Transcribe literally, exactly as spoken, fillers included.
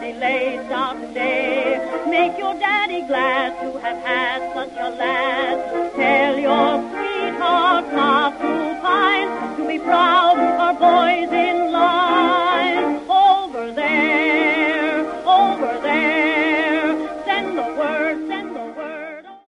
delay someday. Make your daddy glad to have had